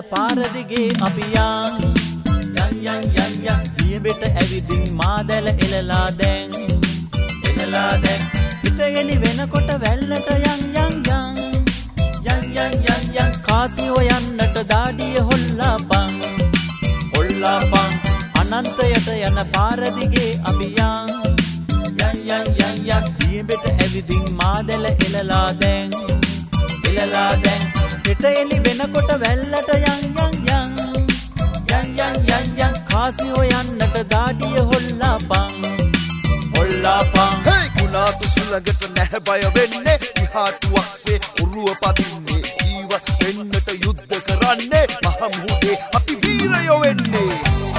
පාර දිගේ අපි යන් දියඹෙට ඇවිදින් මාදැල එලලා දැන් හිට එලි වෙනකොට වැල්ලට යන් කාසි හොයන්නට දාඩිය හොල්ලාපන් අනන්තයට යන පාර දිගේ අපි යන් දියඹෙට ඇවිදින් මාදැල එලලා දැන් හිට එලි වෙනකොට වැල්ලට යන් කාසි හොයන්නට දාඩිය හොල්ලාපන් කුණාටු සුළඟට නැහැ බය වෙන්නේ විහාටුවක්සේ උරුව පදින්නේ ජීවත් වෙන්නට යුද්ධ කරන්නේ මහ මුහුදේ අපි වීරයෝ වෙන්නේ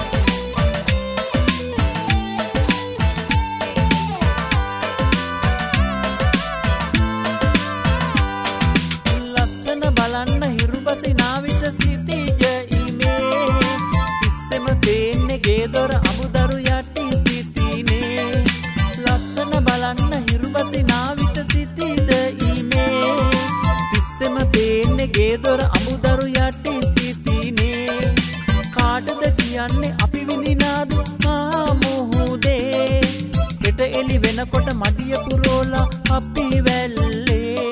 ලස්සන බලන්න හිරුබසි නාවිට සිටිජ ඉමේ තිස්සෙම පේන්නේ ගේදොර අමුදරු යටි සිටිනේ ලස්සන බලන්න හිරුබසි නාවිට සිටිද ඉමේ තිස්සෙම පේන්නේ ගේදොර අමුදරු යටි සිටිනේ කාටද කියන්නේ අපි විඳිනාදු මුහුදේ හෙට එලි වෙනකොට මඩිය පුරෝලා අපි වැල්ලේ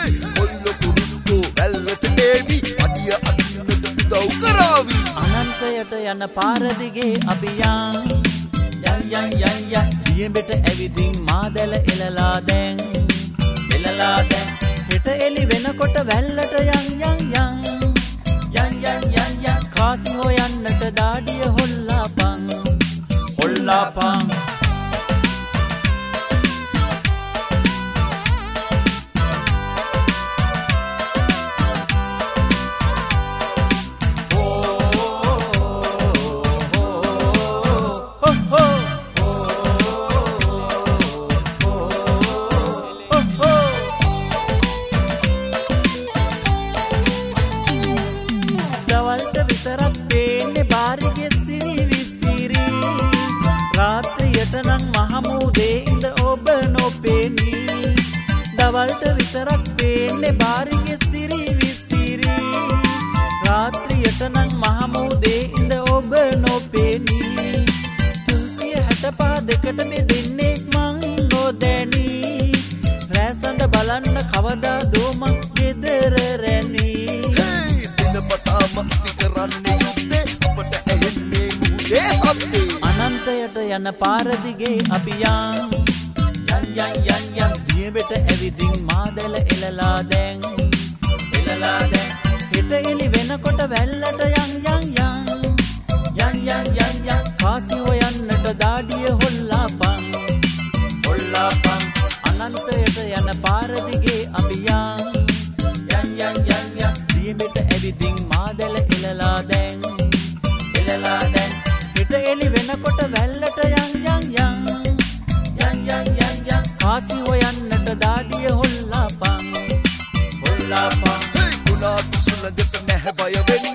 අනන්තයට යන පාර දිගේ අපි යන් දියඹෙට ඇවිදින් මාදැල එලලා දැන් හෙට එලි වෙනකොට වැල්ලට යන් කාසි හොයන්නට දාඩිය හොල්ලාපන් දවල්ට විතරක් පේන්නේ බාරිගේ සිරි විසිරි රාත්‍රියට නම් මහමුදේ ඉඳ ඔබ නොපෙනී දවල්ට විතරක් පේන්නේ බාරිගේ සිරි විසිරි රාත්‍රියට නම් මහමුදේ ඉඳ ඔබ නොපෙනී 365 දෙකට බෙදෙන්නේ මං නොදැනී රැසඳ බලන්න කවදා දෝමක් ගෙදර රැඳී අනන්තයට යන පාර දිගේ අපි යන් දියඹෙට ඇවිදින් මාදැල එලලා දැන් හිට එලි වෙනකොට වැල්ලට යන් කාසි හොයන්නට දාඩිය හොල්ලාපන් අනන්තයට යන පාර දිගේ අපි යන් දියඹෙට ඇවිදින් මාදැල එලලා දැන් හිට එලි වෙනකොට වැල්ලට යන් කාසි හොයන්නට දාඩිය හොල්ලාපන් කුණාටු සුළඟට නැහැ බය වෙන්නේ